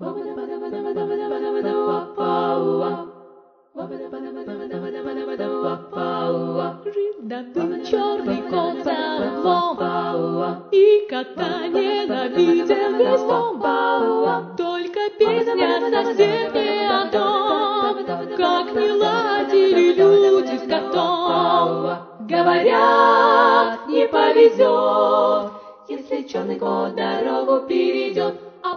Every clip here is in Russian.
Жил черный кот за углом, и кота ненавидел весь дом. Только песня совсем не о том, как не ладили люди с котом. Говорят, не повезет, если черный кот дорогу перейдет.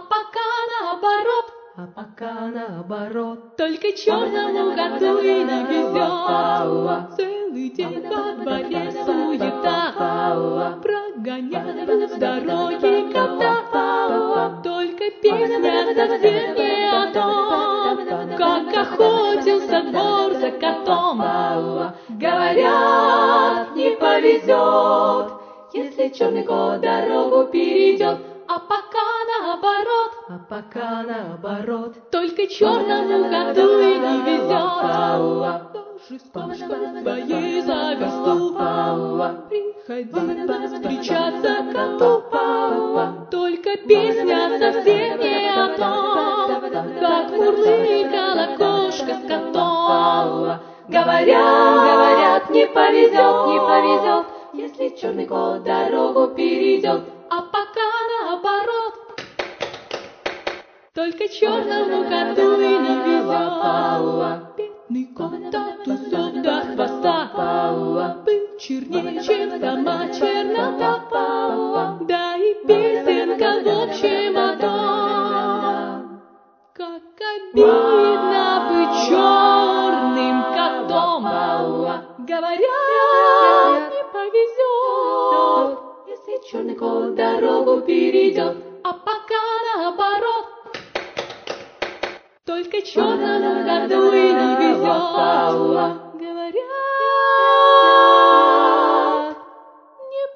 А пока наоборот, только черному коту и не везет. Целый день во дворе суета, прогоняют с дороги кота. Только песня совсем не о том, как охотился двор за котом. Говорят, не повезет, если черный кот дорогу перейдет. А пока наоборот, только черному коту и не везет. Даже с кошкой своей за версту приходилось встречаться коту. Только песня совсем не о том, как мурлыкала кошка с котом. Говорят, не повезет, если черный кот дорогу перейдет. А пока наоборот, только черному коту и не везет. Бедный кот от усов до хвоста был чернее, чем сама чернота. Да и песенка в общем о том, как обидно быть черным котом. Говорят, не повезет, если черный кот дорогу перейдет. А пока наоборот, только черному коту и не везет. Говорят, не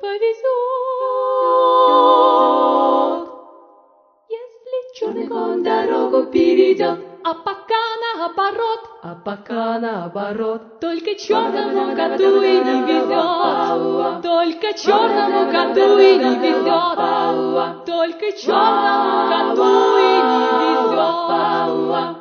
повезет, если черный кот дорогу перейдет. А пока наоборот, только черному коту и не везет. Только черному коту и не везет. Только черному коту и не везет.